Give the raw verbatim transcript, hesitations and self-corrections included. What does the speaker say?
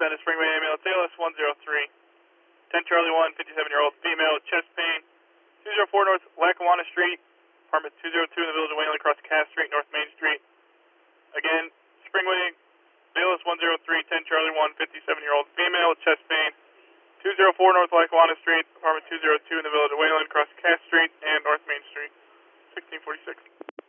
Bennett Springway ambulance, A L S one zero three, ten Charlie one, fifty-seven-year-old female, chest pain, two oh four North Lackawanna Street, apartment two oh two in the village of Wayland, across Cass Street, North Main Street. Again, Springway, A L S one zero three, ten Charlie one, fifty-seven-year-old female, chest pain, two oh four North Lackawanna Street, apartment two oh two in the village of Wayland, across Cass Street and North Main Street, sixteen forty-six.